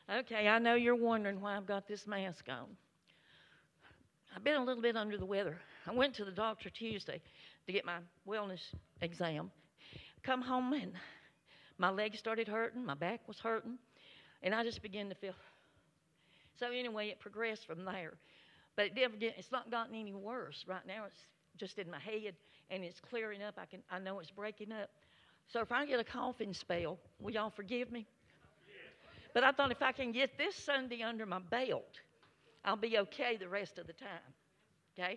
Okay, I know you're wondering why I've got this mask on. I've been a little bit under the weather. I went to the doctor Tuesday to get my wellness exam. Come home and my legs started hurting, my back was hurting, and I just began to feel. So anyway, it progressed from there. But it's not gotten any worse. Right now it's just in my head and it's clearing up. I know it's breaking up. So if I get a coughing spell, will y'all forgive me? But I thought if I can get this Sunday under my belt, I'll be okay the rest of the time. Okay?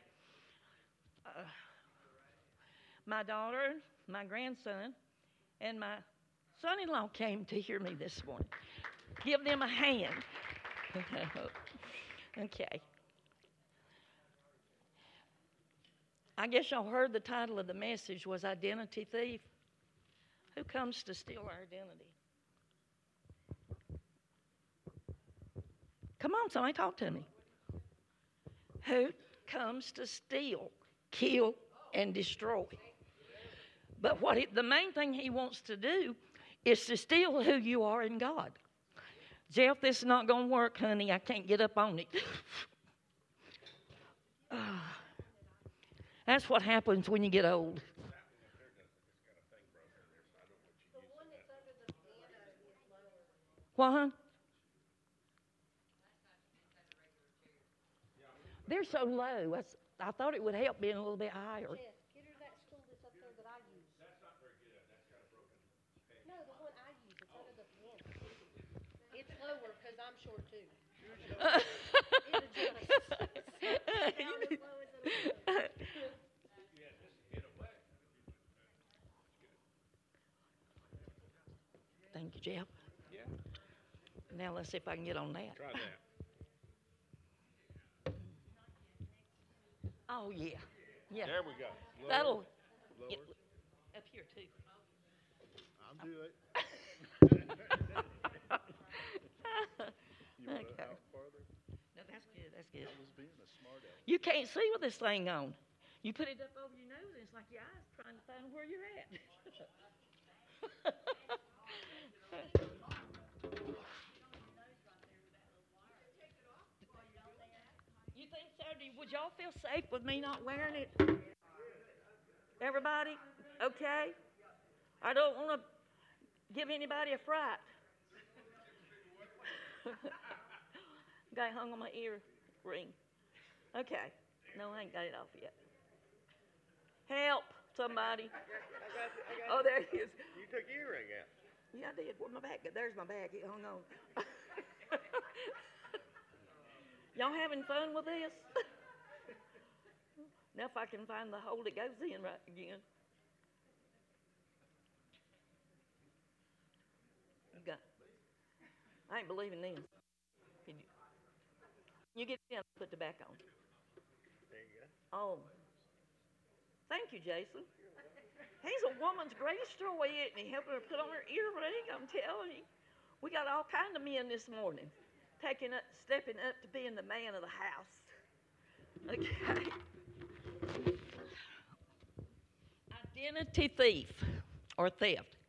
My daughter, my grandson, and my son-in-law came to hear me this morning. Give them a hand. Okay. I guess y'all heard the title of the message was Identity Thief. Who comes to steal our identity? Come on, somebody talk to me. Who comes to steal, kill, and destroy? But the main thing he wants to do is to steal who you are in God. Jeff, this is not going to work, honey. I can't get up on it. That's what happens when you get old. What? They're so low. I thought it would help being a little bit higher. Jeff, get her that stool that's up there that I use. That's not very good. That's got a broken peg. No, the one I use. It's under the piano. It's lower because I'm short too. Thank you, Jeff. Yeah. Now let's see if I can get on that. Try that. Oh, yeah. Yeah. There we go. Lower, That'll lower. Up here, too. I'll do it. You want it out farther? No, that's good. That's good. I was being a smart aleck. You can't see with this thing on. You put it up over your nose, and it's like your eyes trying to find where you're at. You think so? Would y'all feel safe with me not wearing it? Everybody? Okay? I don't want to give anybody a fright. Guy hung on my ear ring. Okay. No, I ain't got it off yet. Help, somebody. I got Oh, there it is. You took your earring out. Yeah, I did. Where's my bag? There's my bag. It hung on. Y'all having fun with this? Now if I can find the hole that goes in right again. I ain't believing this. You get in, put the back on. There you go. Oh. Thank you, Jason. He's a woman's greatest joy, isn't he? Helping her put on her earring, I'm telling you. We got all kind of men this morning stepping up to being the man of the house. Okay. Identity thief or theft.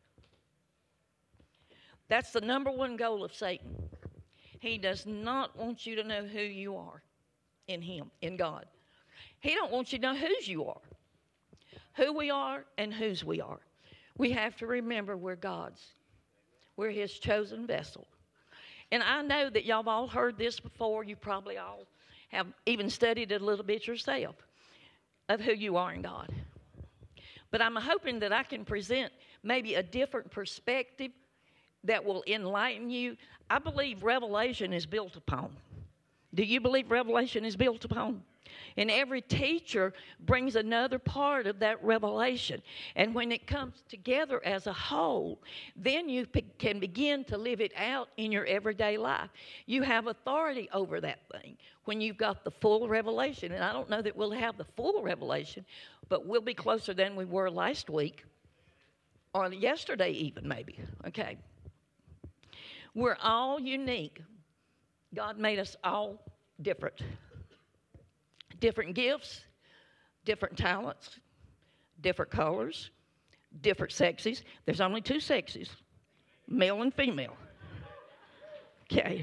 That's the number one goal of Satan. He does not want you to know who you are in him, in God. He don't want you to know whose you are, who we are and whose we are. We have to remember we're God's. We're his chosen vessel. And I know that y'all have all heard this before. You probably all have even studied it a little bit yourself of who you are in God. But I'm hoping that I can present maybe a different perspective that will enlighten you. I believe revelation is built upon. Do you believe revelation is built upon? And every teacher brings another part of that revelation. And when it comes together as a whole, then you can begin to live it out in your everyday life. You have authority over that thing when you've got the full revelation. And I don't know that we'll have the full revelation, but we'll be closer than we were last week or yesterday even maybe. Okay. We're all unique. God made us all different. Different gifts, different talents, different colors, different sexes. There's only two sexes, male and female. Okay.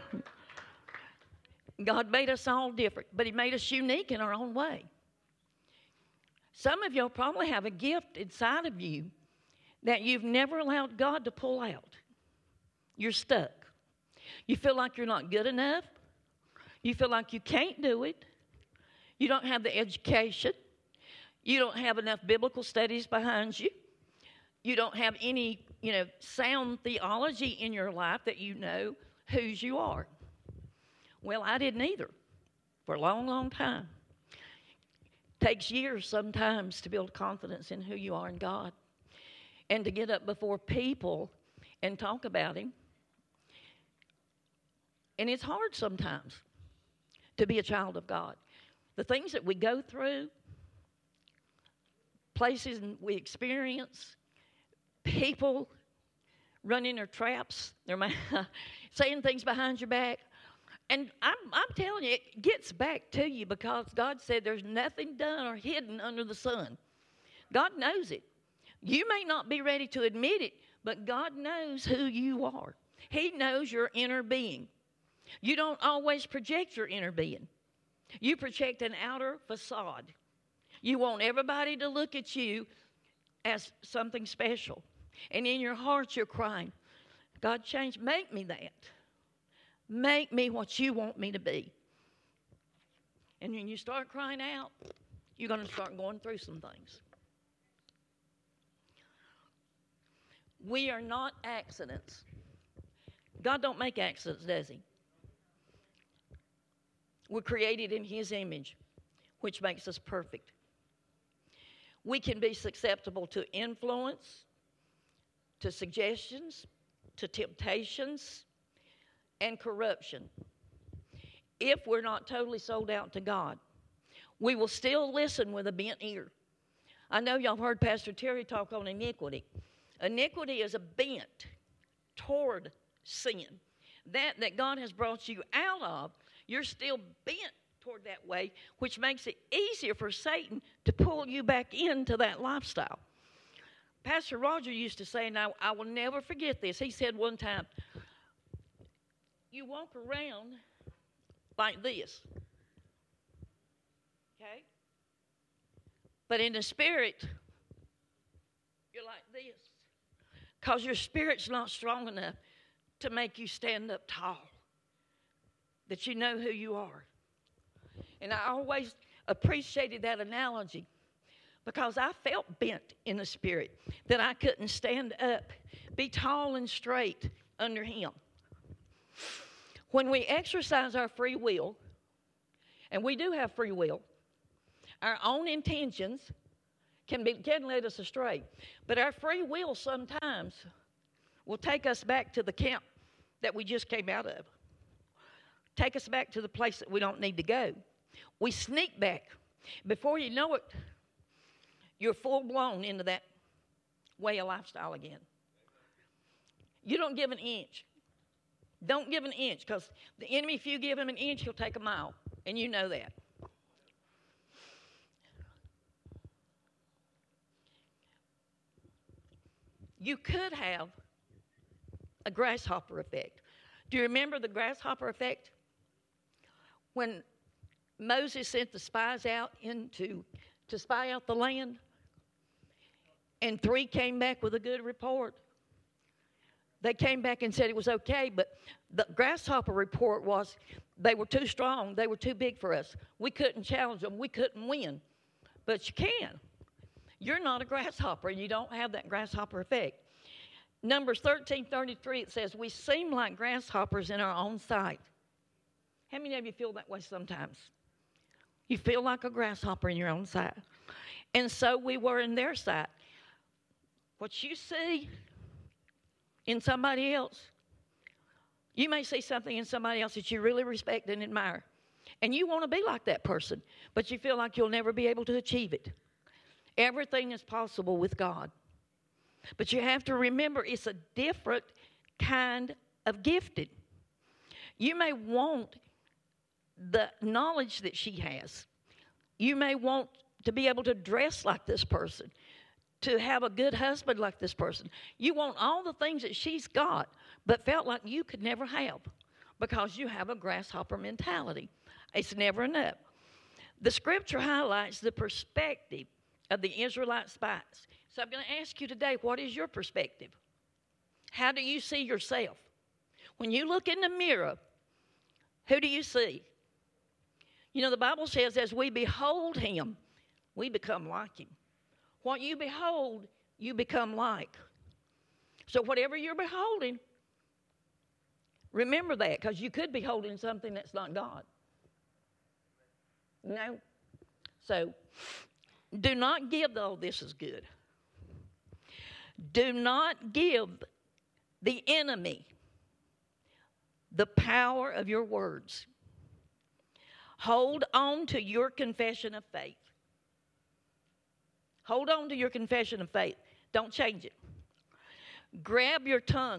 God made us all different, but He made us unique in our own way. Some of y'all probably have a gift inside of you that you've never allowed God to pull out. You're stuck. You feel like you're not good enough. You feel like you can't do it. You don't have the education. You don't have enough biblical studies behind you. You don't have any, sound theology in your life that you know whose you are. Well, I didn't either for a long, long time. Takes years sometimes to build confidence in who you are in God and to get up before people and talk about Him. And it's hard sometimes to be a child of God. The things that we go through, places we experience, people running their traps, they're saying things behind your back. And I'm telling you, it gets back to you because God said there's nothing done or hidden under the sun. God knows it. You may not be ready to admit it, but God knows who you are. He knows your inner being. You don't always project your inner being. You project an outer facade. You want everybody to look at you as something special. And in your heart you're crying, God, make me that. Make me what you want me to be. And when you start crying out, you're going to start going through some things. We are not accidents. God don't make accidents, does He? We're created in His image, which makes us perfect. We can be susceptible to influence, to suggestions, to temptations, and corruption. If we're not totally sold out to God, we will still listen with a bent ear. I know y'all heard Pastor Terry talk on iniquity. Iniquity is a bent toward sin. That God has brought you out of, you're still bent toward that way, which makes it easier for Satan to pull you back into that lifestyle. Pastor Roger used to say, and I will never forget this, he said one time, you walk around like this, okay? But in the spirit, you're like this because your spirit's not strong enough to make you stand up tall, that you know who you are. And I always appreciated that analogy because I felt bent in the spirit, that I couldn't stand up, be tall and straight under Him. When we exercise our free will, and we do have free will, our own intentions can lead us astray. But our free will sometimes will take us back to the camp that we just came out of. Take us back to the place that we don't need to go. We sneak back. Before you know it, you're full-blown into that way of lifestyle again. You don't give an inch. Don't give an inch, because the enemy, if you give him an inch, he'll take a mile, and you know that. You could have a grasshopper effect. Do you remember the grasshopper effect? When Moses sent the spies out to spy out the land, and 3 came back with a good report. They came back and said it was okay, but the grasshopper report was they were too strong. They were too big for us. We couldn't challenge them. We couldn't win. But you can. You're not a grasshopper, and you don't have that grasshopper effect. Numbers 13:33, it says, we seem like grasshoppers in our own sight. How many of you feel that way sometimes? You feel like a grasshopper in your own sight. And so we were in their sight. What you see in somebody else, you may see something in somebody else that you really respect and admire. And you want to be like that person, but you feel like you'll never be able to achieve it. Everything is possible with God. But you have to remember it's a different kind of gifting. You may want the knowledge that she has. You may want to be able to dress like this person, to have a good husband like this person. You want all the things that she's got, but felt like you could never have. because you have a grasshopper mentality. It's never enough. The scripture highlights the perspective of the Israelite spies. So I'm going to ask you today, what is your perspective? How do you see yourself? When you look in the mirror, who do you see? You know, the Bible says as we behold him, we become like him. What you behold, you become like. So whatever you're beholding, remember that, because you could be holding something that's not God. No. So do not give, though this is good. Do not give the enemy the power of your words. Hold on to your confession of faith. Hold on to your confession of faith. Don't change it. Grab your tongue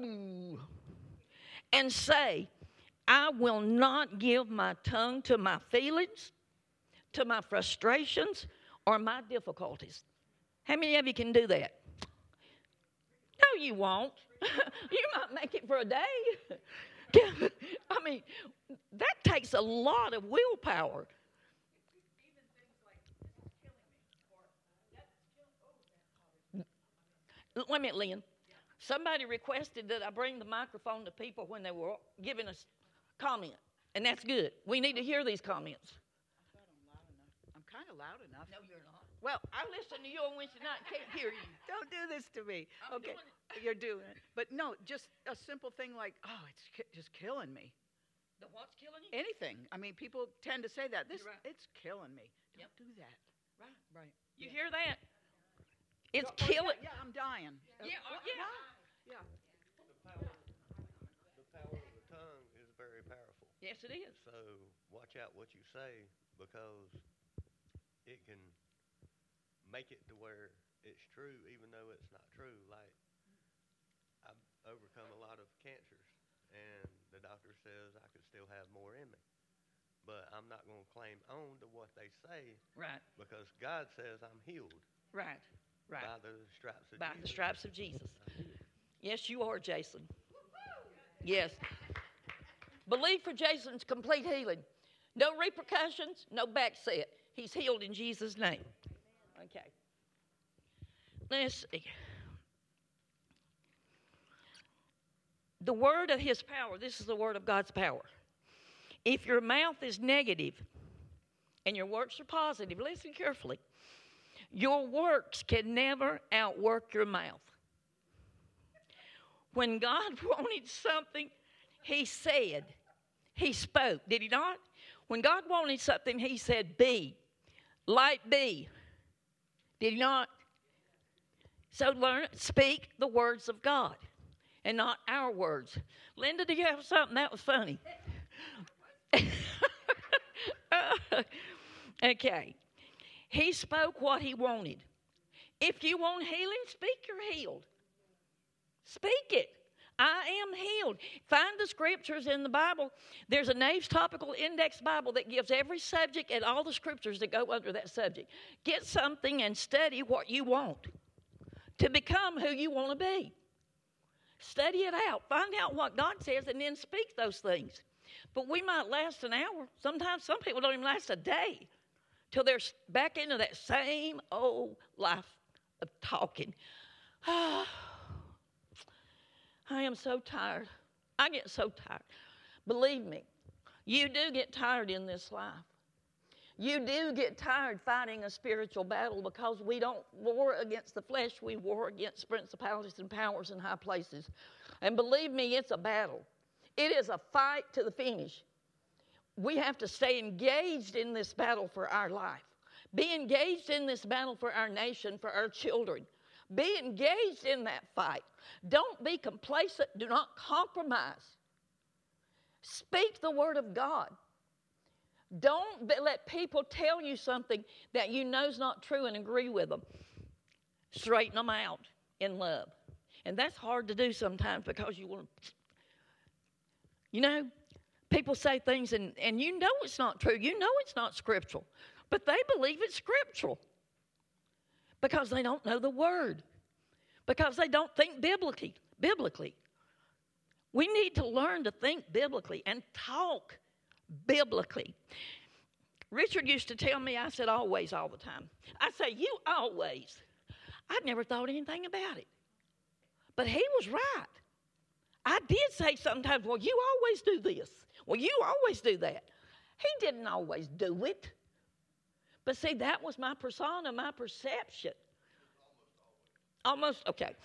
and say, I will not give my tongue to my feelings, to my frustrations, or my difficulties. How many of you can do that? No, you won't. You might make it for a day. I mean, that takes a lot of willpower. Wait a minute, Lynn. Somebody requested that I bring the microphone to people when they were giving us comment, and that's good. We need to hear these comments. I thought I'm loud enough. I'm kind of loud enough. No, you're not. Well, I listen to you on Wednesday night and can't hear you. don't do this to me. I'm Okay, doing you're doing it. But no, just a simple thing like, oh, it's just killing me. The what's killing you? Anything. I mean, people tend to say that. You're right. It's killing me. Yep. Don't do that. Right. Right. You hear that? It's Oh, killing. Yeah, I'm dying. Yeah, What? yeah. Yeah. The power of the tongue is very powerful. Yes, it is. So watch out what you say, because it can make it to where it's true even though it's not true. Like, I've overcome a lot of cancers, and the doctor says I could still have more in me. But I'm not going to claim on to what they say, Right. because God says I'm healed Right. Right. by the stripes of By Jesus. the stripes of Jesus. Yes, you are, Jason. Yes. Believe for Jason's complete healing. No repercussions, no backset. He's healed in Jesus' name. Okay. Let's see. The word of his power, this is the word of God's power. If your mouth is negative and your works are positive, listen carefully. Your works can never outwork your mouth. When God wanted something, he said, he spoke, did he not? When God wanted something, he said, be, light be. Did he not? So speak the words of God and not our words. Linda, do you have something? That was funny. Okay. He spoke what he wanted. If you want healing, speak you're healed. Speak it. I am healed. Find the scriptures in the Bible. There's a Nave's Topical Index Bible that gives every subject and all the scriptures that go under that subject. Get something and study what you want to become who you want to be. Study it out. Find out what God says and then speak those things. But we might last an hour. Sometimes some people don't even last a day till they're back into that same old life of talking. I am so tired. I get so tired. Believe me, you do get tired in this life. You do get tired fighting a spiritual battle, because we don't war against the flesh. We war against principalities and powers in high places. And believe me, it's a battle. It is a fight to the finish. We have to stay engaged in this battle for our life. Be engaged in this battle for our nation, for our children. Be engaged in that fight. Don't be complacent. Do not compromise. Speak the word of God. Don't let people tell you something that you know is not true and agree with them. Straighten them out in love. And that's hard to do sometimes, because you want to, you know, people say things and you know it's not true. You know it's not scriptural. But they believe it's scriptural because they don't know the word, because they don't think biblically. We need to learn to think biblically and talk biblically. Richard used to tell me, I said always all the time. I say, you always. I'd never thought anything about it. But he was right. I did say sometimes, well, you always do this. Well, you always do that. He didn't always do it. But see, that was my persona, my perception. Almost, okay.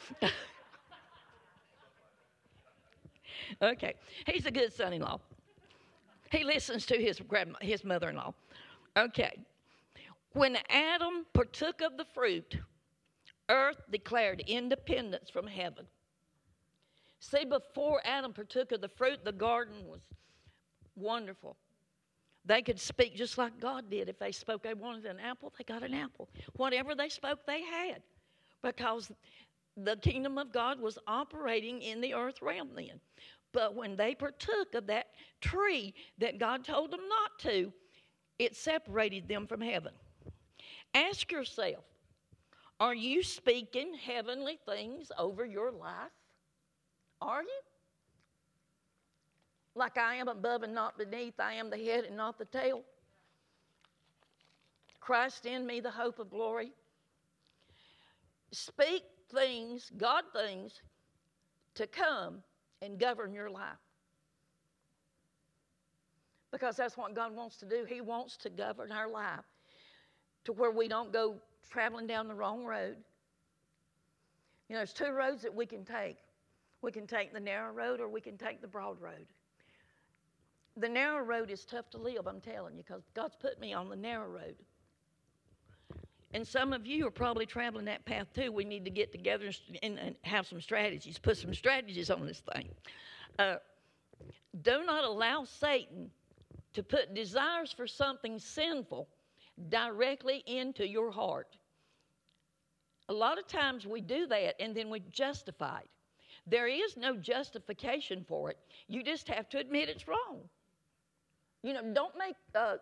Okay. He's a good son-in-law. He listens to his mother-in-law. Okay. When Adam partook of the fruit, earth declared independence from heaven. See, before Adam partook of the fruit, the garden was wonderful. They could speak just like God did. If they spoke they wanted an apple, they got an apple. Whatever they spoke, they had. Because the kingdom of God was operating in the earth realm then. But when they partook of that tree that God told them not to, it separated them from heaven. Ask yourself, are you speaking heavenly things over your life? Are you? Like I am above and not beneath, I am the head and not the tail. Christ in me, the hope of glory. Speak things, God things, to come and govern your life. Because that's what God wants to do. He wants to govern our life to where we don't go traveling down the wrong road. You know, there's two roads that we can take. We can take the narrow road or we can take the broad road. The narrow road is tough to live, I'm telling you, because God's put me on the narrow road. And some of you are probably traveling that path too. We need to get together and have some strategies, put some strategies on this thing. Do not allow Satan to put desires for something sinful directly into your heart. A lot of times we do that and then we justify it. There is no justification for it. You just have to admit it's wrong. You know, don't make,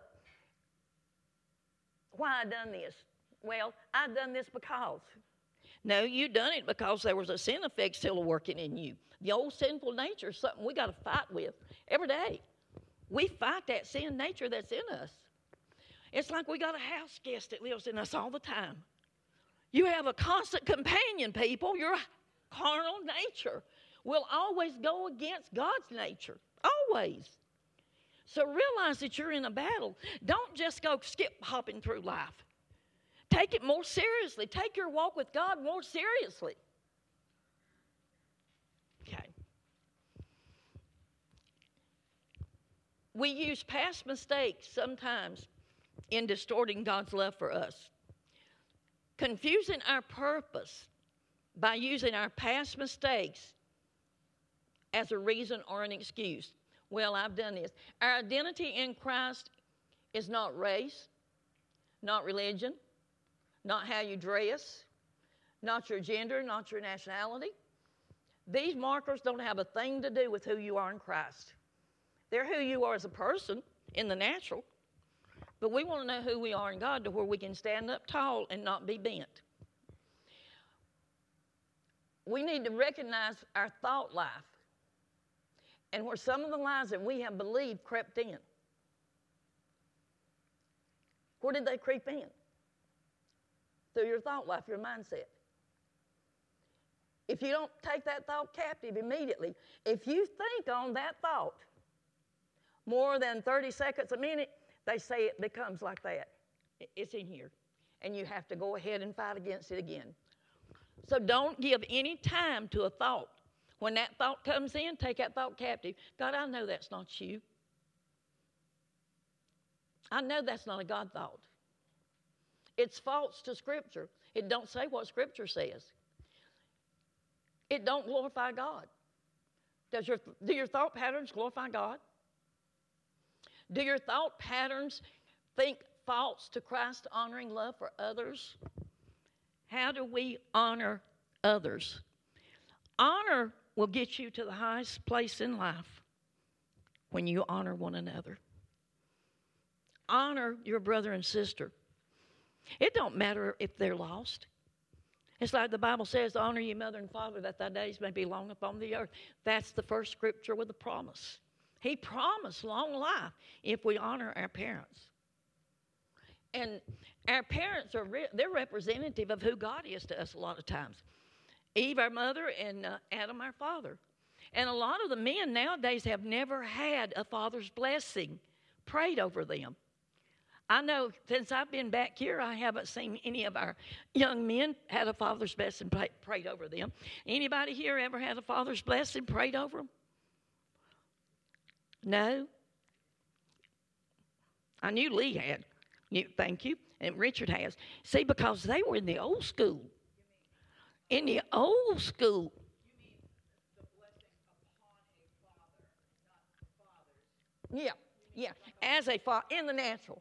why I done this? Well, I done this because. No, you done it because there was a sin effect still working in you. The old sinful nature is something we got to fight with every day. We fight that sin nature that's in us. It's like we got a house guest that lives in us all the time. You have a constant companion, people. Your carnal nature will always go against God's nature. Always. So realize that you're in a battle. Don't just go skip hopping through life. Take it more seriously. Take your walk with God more seriously. Okay. We use past mistakes sometimes in distorting God's love for us. Confusing our purpose by using our past mistakes as a reason or an excuse. Well, I've done this. Our identity in Christ is not race, not religion, not how you dress, not your gender, not your nationality. These markers don't have a thing to do with who you are in Christ. They're who you are as a person in the natural. But we want to know who we are in God to where we can stand up tall and not be bent. We need to recognize our thought life and where some of the lies that we have believed crept in. Where did they creep in? Through your thought life, your mindset. If you don't take that thought captive immediately, if you think on that thought more than 30 seconds a minute, they say it becomes like that. It's in here. And you have to go ahead and fight against it again. So don't give any time to a thought. When that thought comes in, take that thought captive. God, I know that's not you. I know that's not a God thought. It's false to Scripture. It don't say what Scripture says. It don't glorify God. Do your thought patterns glorify God? Do your thought patterns think false to Christ-honoring love for others? How do we honor others? Honor will get you to the highest place in life when you honor one another. Honor your brother and sister. It don't matter if they're lost. It's like the Bible says, honor your mother and father that thy days may be long upon the earth. That's the first scripture with a promise. He promised long life if we honor our parents. And our parents they're representative of who God is to us a lot of times. Eve, our mother, and Adam, our father. And a lot of the men nowadays have never had a father's blessing prayed over them. I know since I've been back here, I haven't seen any of our young men had a father's blessing prayed over them. Anybody here ever had a father's blessing prayed over them? No? I knew Lee had. Thank you. And Richard has. See, because they were in the old school. In the old school. You mean the blessing upon a father, not the fathers. Yeah, yeah. As a father, in the natural.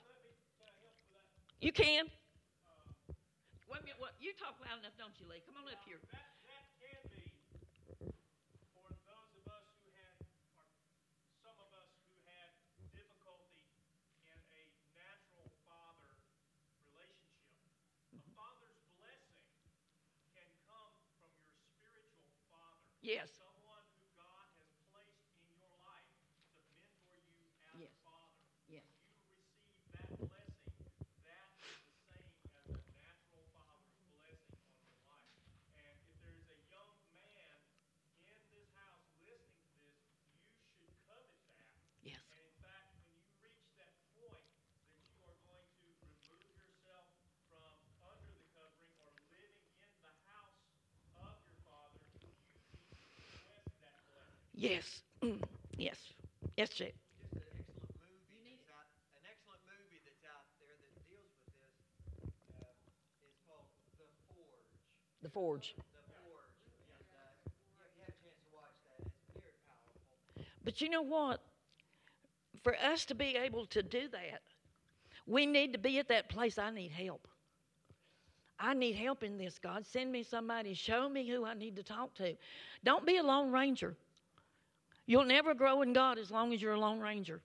You can. Wait a minute. You talk loud enough, don't you, Lee? Come on up here. That can be for those of us who had, or some of us who had difficulty in a natural father relationship. A father's blessing can come from your spiritual father. Yes. Someone who God has placed in your life to mentor you as Yes. a father. Yes. You receive that blessing. That is the same as a natural father's blessing on your life. And if there's a young man in this house listening to this, you should covet that. Yes. And in fact, when you reach that point that you are going to remove yourself from under the covering or living in the house of your father, you need to request that blessing. Yes. Yes. Yes, Jake. Just an excellent movie that's out there that deals with this is called The Forge. The Forge. The Forge. And you have a chance to watch that. It's very powerful. But you know what? For us to be able to do that, we need to be at that place. I need help. I need help in this, God. Send me somebody. Show me who I need to talk to. Don't be a Lone Ranger. You'll never grow in God as long as you're a Lone Ranger.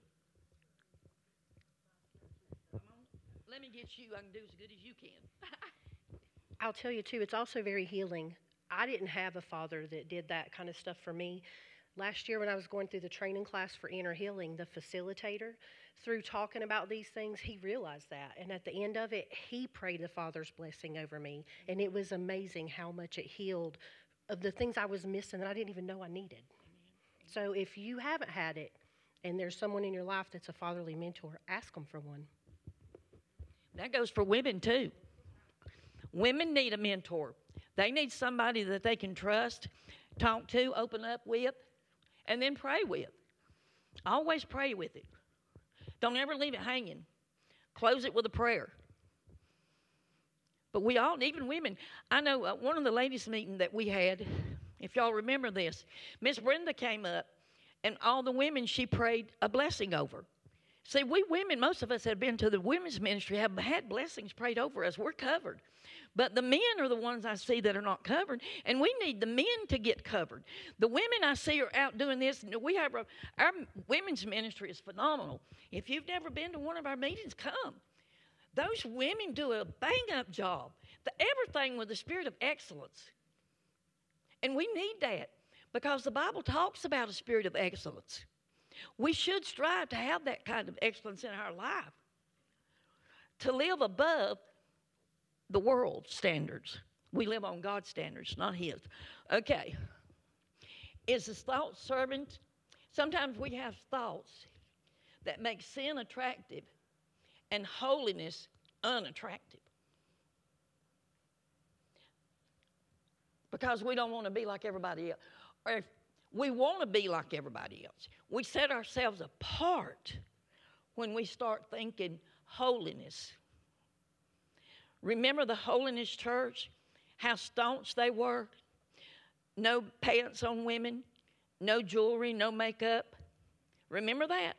Come on. Let me get you. I can do as good as you can. I'll tell you, too, it's also very healing. I didn't have a father that did that kind of stuff for me. Last year when I was going through the training class for inner healing, the facilitator, through talking about these things, he realized that. And at the end of it, he prayed the Father's blessing over me. And it was amazing how much it healed of the things I was missing that I didn't even know I needed. So if you haven't had it and there's someone in your life that's a fatherly mentor, ask them for one. That goes for women, too. Women need a mentor. They need somebody that they can trust, talk to, open up with, and then pray with. Always pray with it. Don't ever leave it hanging. Close it with a prayer. But we all, even women, I know one of the ladies' meeting that we had, if y'all remember this, Miss Brenda came up, and all the women she prayed a blessing over. See, we women, most of us have been to the women's ministry, have had blessings prayed over us. We're covered. But the men are the ones I see that are not covered, and we need the men to get covered. The women I see are out doing this. We have our women's ministry is phenomenal. If you've never been to one of our meetings, come. Those women do a bang-up job. Everything with the spirit of excellence. And we need that because the Bible talks about a spirit of excellence. We should strive to have that kind of excellence in our life, to live above the world's standards. We live on God's standards, not His. Okay. Is the thought servant? Sometimes we have thoughts that make sin attractive and holiness unattractive. Because we don't want to be like everybody else. Or if we want to be like everybody else. We set ourselves apart when we start thinking holiness. Remember the Holiness Church? How staunch they were? No pants on women, no jewelry, no makeup. Remember that?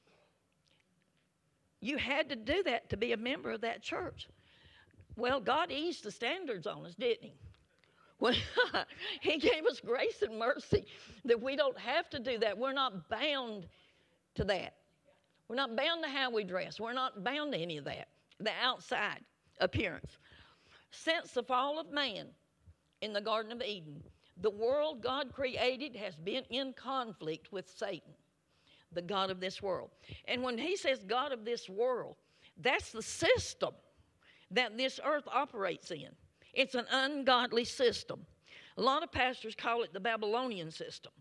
You had to do that to be a member of that church. Well, God eased the standards on us, didn't He? Well, He gave us grace and mercy that we don't have to do that. We're not bound to that. We're not bound to how we dress. We're not bound to any of that, the outside appearance. Since the fall of man in the Garden of Eden, the world God created has been in conflict with Satan, the God of this world. And when he says God of this world, that's the system that this earth operates in. It's an ungodly system. A lot of pastors call it the Babylonian system.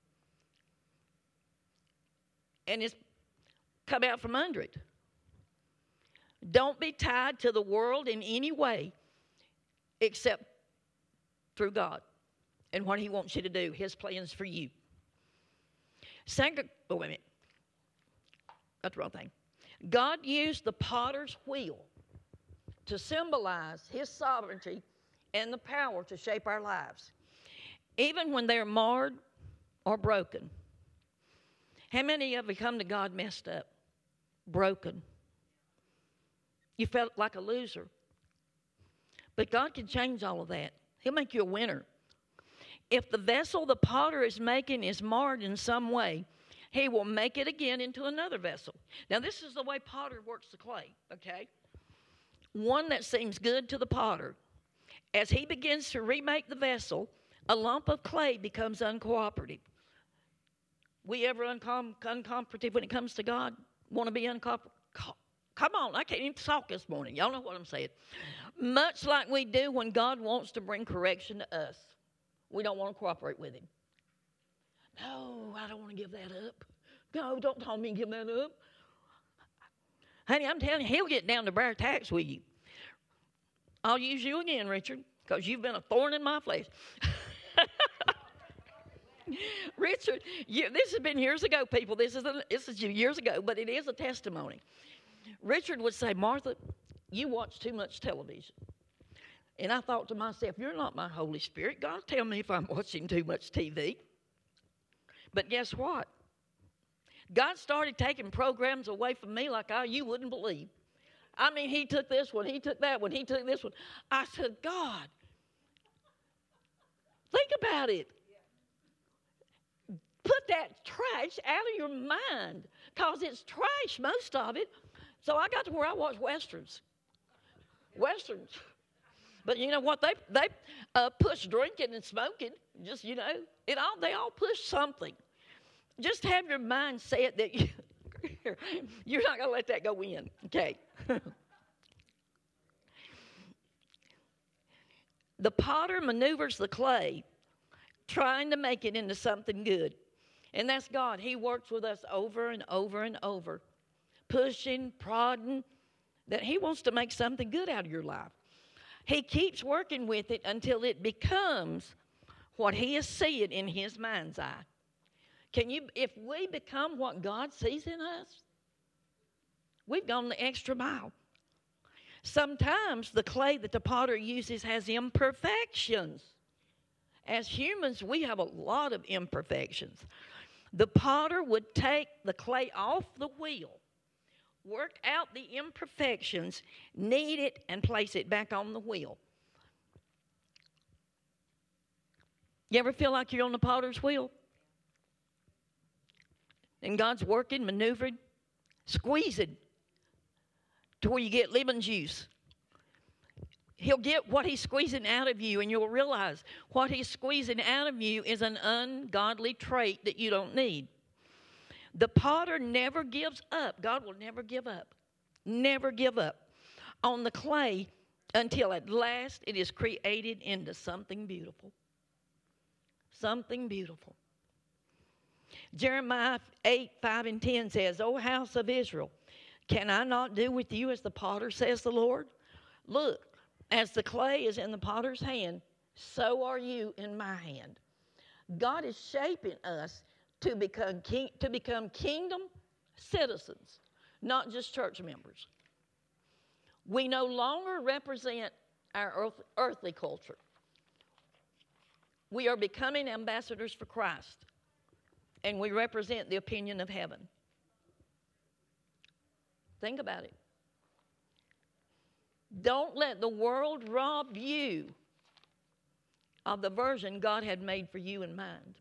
And it's come out from under it. Don't be tied to the world in any way except through God and what he wants you to do, his plans for you. Wait a minute. That's the wrong thing. God used the potter's wheel to symbolize his sovereignty and the power to shape our lives, even when they're marred or broken. How many of you come to God messed up, broken? You felt like a loser. But God can change all of that. He'll make you a winner. If the vessel the potter is making is marred in some way, he will make it again into another vessel. Now, this is the way potter works the clay, okay? One that seems good to the potter. As he begins to remake the vessel, a lump of clay becomes uncooperative. We ever uncooperative when it comes to God? Want to be uncooperative? Come on, I can't even talk this morning. Y'all know what I'm saying. Much like we do when God wants to bring correction to us. We don't want to cooperate with him. No, I don't want to give that up. No, don't tell me to give that up. Honey, I'm telling you, he'll get down to bare tacks with you. I'll use you again, Richard, because you've been a thorn in my flesh. Richard, this has been years ago, people. This is years ago, but it is a testimony. Richard would say, Martha, you watch too much television. And I thought to myself, you're not my Holy Spirit. God tell me if I'm watching too much TV. But guess what? God started taking programs away from me like you wouldn't believe. I mean, he took this one, he took that one, he took this one. I said, God, think about it. Put that trash out of your mind, because it's trash, most of it. So I got to where I watch Westerns. But you know what? They push drinking and smoking. Just, they all push something. Just have your mind set that you're not going to let that go in. Okay. The potter maneuvers the clay, trying to make it into something good. And that's God. He works with us over and over and over, pushing, prodding, that he wants to make something good out of your life. He keeps working with it until it becomes what he is seeing in his mind's eye. If we become what God sees in us, we've gone the extra mile. Sometimes the clay that the potter uses has imperfections. As humans, we have a lot of imperfections. The potter would take the clay off the wheel, work out the imperfections, knead it, and place it back on the wheel. You ever feel like you're on the potter's wheel? And God's working, maneuvering, squeezing to where you get lemon juice. He'll get what he's squeezing out of you, and you'll realize what he's squeezing out of you is an ungodly trait that you don't need. The potter never gives up. God will never give up. Never give up on the clay until at last it is created into something beautiful. Something beautiful. Jeremiah 8:5-10 says, O house of Israel, can I not do with you as the potter, says the Lord? Look, as the clay is in the potter's hand, so are you in my hand. God is shaping us to become kingdom citizens, not just church members. We no longer represent our earthly culture. We are becoming ambassadors for Christ, and we represent the opinion of heaven. Think about it. Don't let the world rob you of the version God had made for you in mind.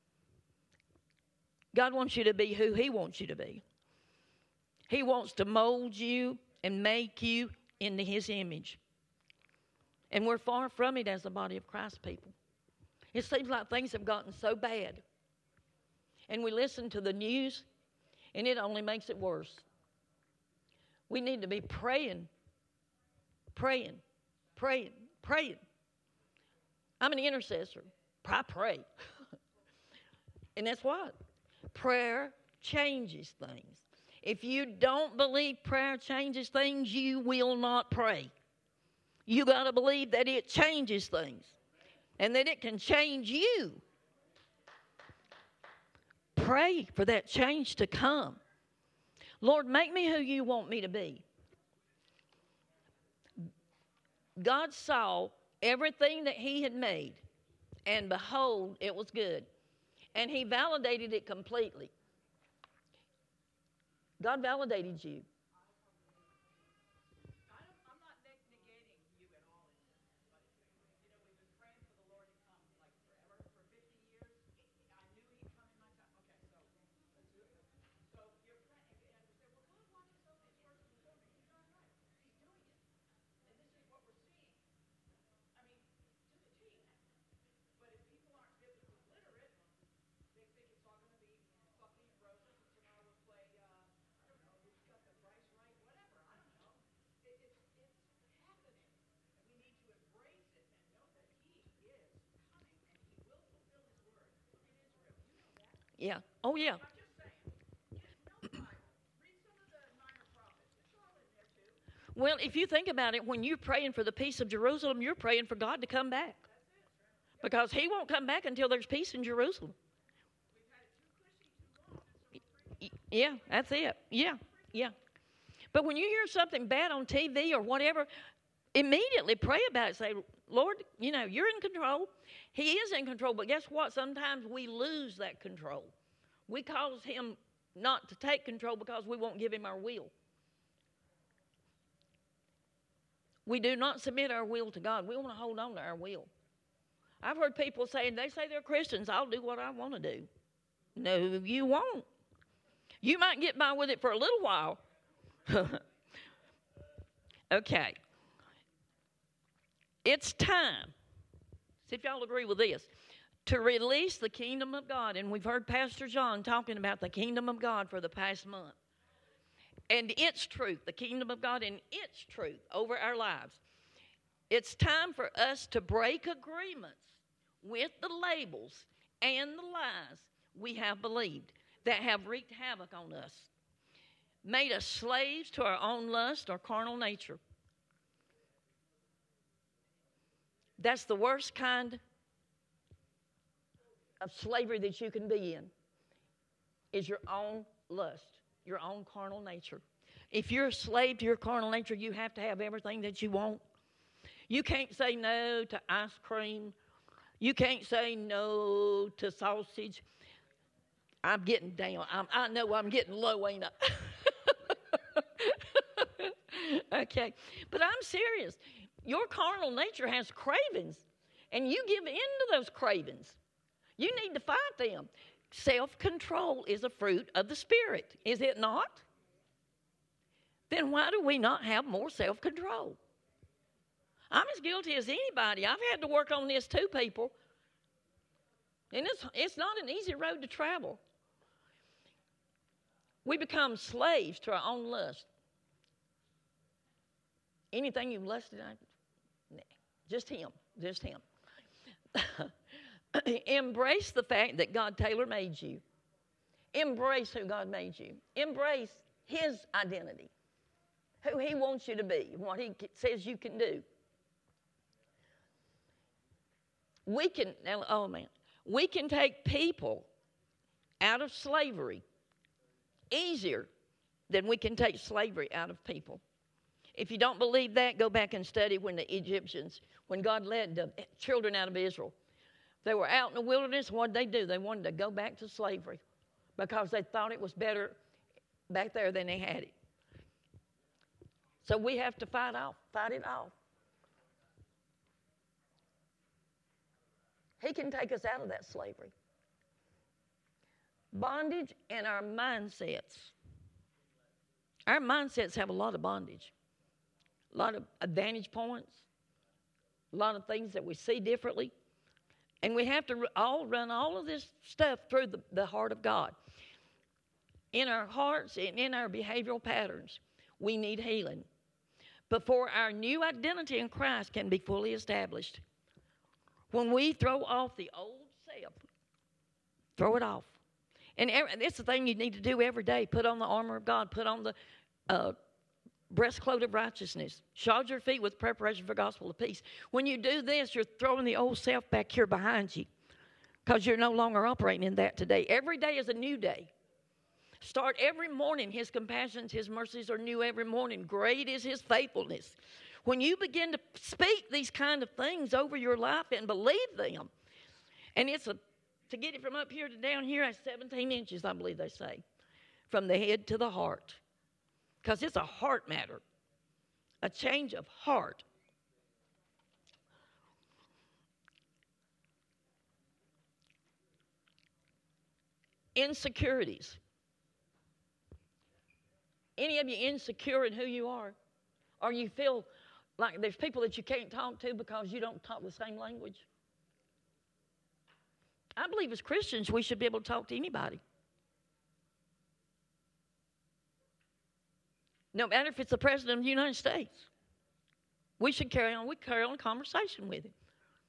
God wants you to be who he wants you to be. He wants to mold you and make you into his image. And we're far from it as the body of Christ people. It seems like things have gotten so bad. And we listen to the news, and it only makes it worse. We need to be praying, praying, praying, praying. I'm an intercessor. I pray. And that's what? Prayer changes things. If you don't believe prayer changes things, you will not pray. You got to believe that it changes things and that it can change you. Pray for that change to come. Lord, make me who you want me to be. God saw everything that he had made, and behold, it was good. And he validated it completely. God validated you. I'm not negating you at all in this, but we've been praying for the Lord to come like forever. For 50 years, I knew he'd come in my time. Okay, so let's do it. So you're praying, and we say, well, God watches over his words to perform it. He's not right. He's doing it. And this is what we're seeing. I mean, to the T. But if people aren't biblically literate, they think it's all going to be fucking roses, and tomorrow we'll play, I don't know, who's got the price right, whatever, I don't know. It's happening. And we need to embrace it and know that he is coming and he will fulfill his word in Israel. You know that. Yeah. Oh, yeah. I'm just saying. Know the Bible. Read some of the minor prophets. It's all in there too. Well, if you think about it, when you're praying for the peace of Jerusalem, you're praying for God to come back. Because he won't come back until there's peace in Jerusalem. Yeah, that's it. Yeah, yeah. But when you hear something bad on TV or whatever, immediately pray about it. Say, Lord, you're in control. He is in control. But guess what? Sometimes we lose that control. We cause him not to take control because we won't give him our will. We do not submit our will to God. We want to hold on to our will. I've heard people saying, they say they're Christians, I'll do what I want to do. No, you won't. You might get by with it for a little while. Okay. It's time, see if y'all agree with this, to release the kingdom of God. And we've heard Pastor John talking about the kingdom of God for the past month. And its truth, the kingdom of God and its truth over our lives. It's time for us to break agreements with the labels and the lies we have believed that have wreaked havoc on us, made us slaves to our own lust or carnal nature. That's the worst kind of slavery that you can be in, is your own lust, your own carnal nature. If you're a slave to your carnal nature, you have to have everything that you want. You can't say no to ice cream. You can't say no to sausage. I'm getting down. I know I'm getting low, ain't I? Okay. But I'm serious. Your carnal nature has cravings, and you give in to those cravings. You need to fight them. Self-control is a fruit of the Spirit, is it not? Then why do we not have more self-control? I'm as guilty as anybody. I've had to work on this too, people. And it's not an easy road to travel. We become slaves to our own lust. Anything you've lusted after, nah, just him. Embrace the fact that God tailor-made you. Embrace who God made you. Embrace his identity, who he wants you to be, what he says you can do. We can take people out of slavery easier than we can take slavery out of people. If you don't believe that, go back and study when the Egyptians, when God led the children out of Israel, they were out in the wilderness. What did they do? They wanted to go back to slavery because they thought it was better back there than they had it. So we have to fight it off. He can take us out of that slavery. Bondage and our mindsets. Our mindsets have a lot of bondage, a lot of advantage points, a lot of things that we see differently. And we have to all run all of this stuff through the heart of God. In our hearts and in our behavioral patterns, we need healing. Before our new identity in Christ can be fully established. When we throw off the old self, throw it off. And it's the thing you need to do every day. Put on the armor of God. Put on the breastplate of righteousness. Shod your feet with preparation for gospel of peace. When you do this, you're throwing the old self back here behind you because you're no longer operating in that today. Every day is a new day. Start every morning. His compassions, His mercies are new every morning. Great is His faithfulness. When you begin to speak these kind of things over your life and believe them, and to get it from up here to down here, that's 17 inches, I believe they say, from the head to the heart. Because it's a heart matter, a change of heart. Insecurities. Any of you insecure in who you are? Or you feel like there's people that you can't talk to because you don't talk the same language? I believe as Christians we should be able to talk to anybody. No matter if it's the President of the United States. We should carry on a conversation with him.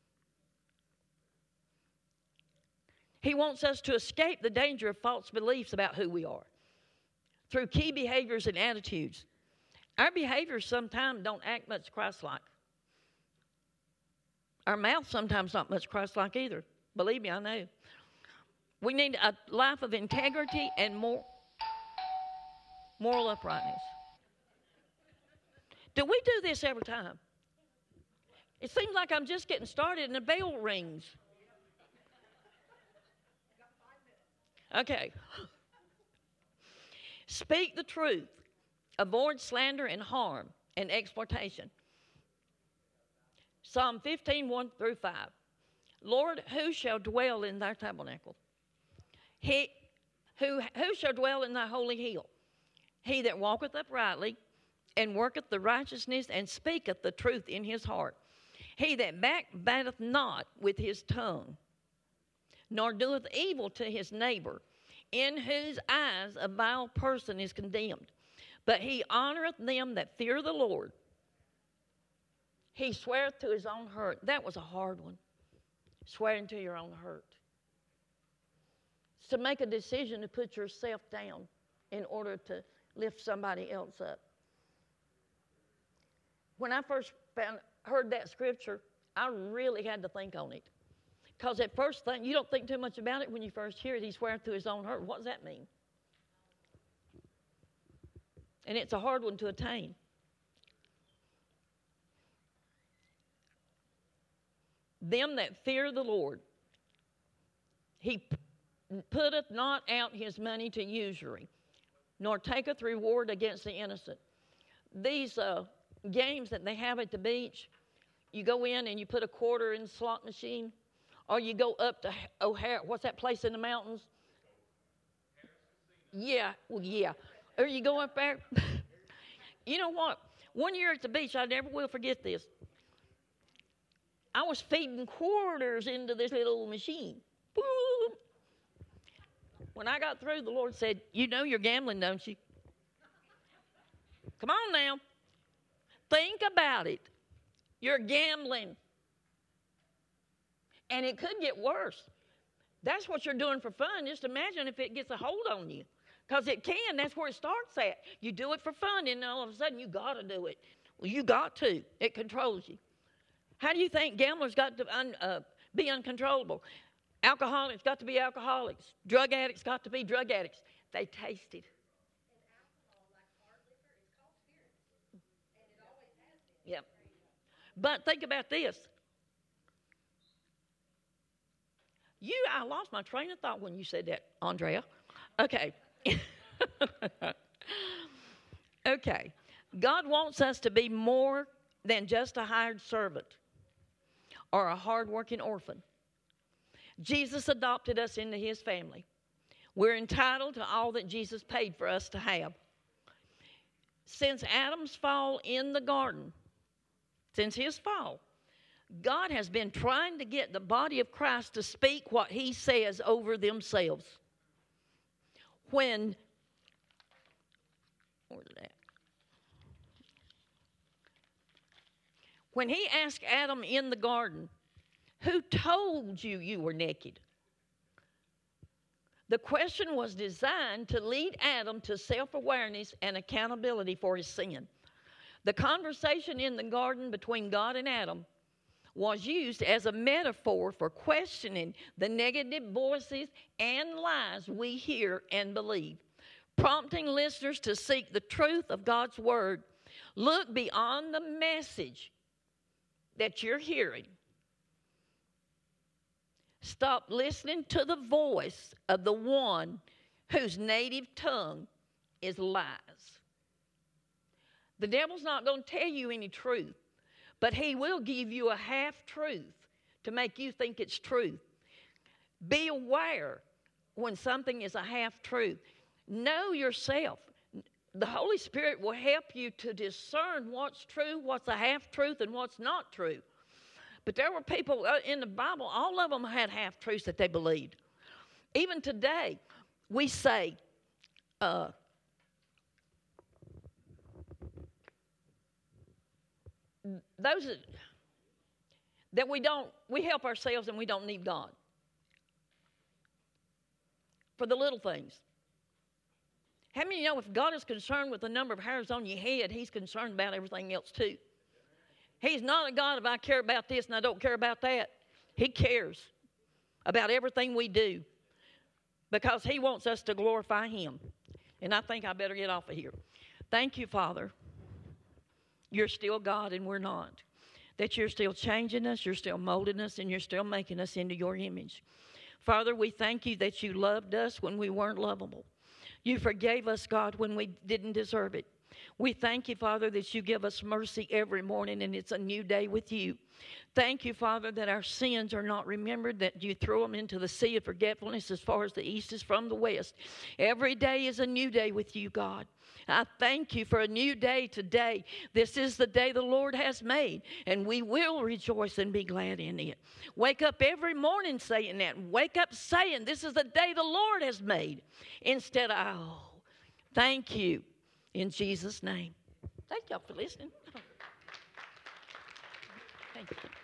He wants us to escape the danger of false beliefs about who we are through key behaviors and attitudes. Our behaviors sometimes don't act much Christ-like. Our mouth sometimes not much Christ-like either. Believe me, I know. We need a life of integrity and moral uprightness. Do we do this every time? It seems like I'm just getting started and the bell rings. Okay. Speak the truth. Avoid slander and harm and exploitation. Psalm 15, 1 through 5. Lord, who shall dwell in thy tabernacle? Who shall dwell in thy holy hill? He that walketh uprightly and worketh the righteousness and speaketh the truth in his heart. He that backbiteth not with his tongue, nor doeth evil to his neighbor, in whose eyes a vile person is condemned. But he honoreth them that fear the Lord. He sweareth to his own hurt. That was a hard one. Swearing to your own hurt. It's to make a decision to put yourself down in order to lift somebody else up. When I first heard that scripture, I really had to think on it. Because at first, you don't think too much about it when you first hear it. He sweareth to his own hurt. What does that mean? And it's a hard one to attain. Them that fear the Lord, he putteth not out his money to usury, nor taketh reward against the innocent. These games that they have at the beach, you go in and you put a quarter in the slot machine, or you go up to O'Hare. What's that place in the mountains? Yeah, well, yeah. Or you go up there. You know what? One year at the beach, I never will forget this. I was feeding quarters into this little machine. Boom. When I got through, the Lord said, you know you're gambling, don't you? Come on now. Think about it. You're gambling. And it could get worse. That's what you're doing for fun. Just imagine if it gets a hold on you. Because it can. That's where it starts at. You do it for fun, and all of a sudden you got to do it. Well, you got to. It controls you. How do you think gamblers got to be uncontrollable? Alcoholics got to be alcoholics. Drug addicts got to be drug addicts. They tasted. And alcohol, like hard liquor, is called spirits. And it always has been. Yep. But think about this. I lost my train of thought when you said that, Andrea. Okay. Okay. God wants us to be more than just a hired servant or a hard-working orphan. Jesus adopted us into his family. We're entitled to all that Jesus paid for us to have. Since Adam's fall in the garden, since his fall, God has been trying to get the body of Christ to speak what he says over themselves. Where's it at? When he asked Adam in the garden, who told you you were naked? The question was designed to lead Adam to self-awareness and accountability for his sin. The conversation in the garden between God and Adam was used as a metaphor for questioning the negative voices and lies we hear and believe, prompting listeners to seek the truth of God's word. Look beyond the message that you're hearing. Stop listening to the voice of the one whose native tongue is lies. The devil's not going to tell you any truth, but he will give you a half-truth to make you think it's truth. Be aware when something is a half-truth. Know yourself. The Holy Spirit will help you to discern what's true, what's a half-truth, and what's not true. But there were people in the Bible, all of them had half-truths that they believed. Even today, we say, we help ourselves and we don't need God. For the little things. How many of you know if God is concerned with the number of hairs on your head, he's concerned about everything else too? He's not a God of I care about this and I don't care about that. He cares about everything we do because he wants us to glorify him. And I think I better get off of here. Thank you, Father. You're still God and we're not. That you're still changing us, you're still molding us, and you're still making us into your image. Father, we thank you that you loved us when we weren't lovable. You forgave us, God, when we didn't deserve it. We thank you, Father, that you give us mercy every morning and it's a new day with you. Thank you, Father, that our sins are not remembered, that you throw them into the sea of forgetfulness as far as the east is from the west. Every day is a new day with you, God. I thank you for a new day today. This is the day the Lord has made, and we will rejoice and be glad in it. Wake up every morning saying that. Wake up saying, this is the day the Lord has made. Instead of, oh, thank you. In Jesus' name. Thank y'all for listening. Thank you.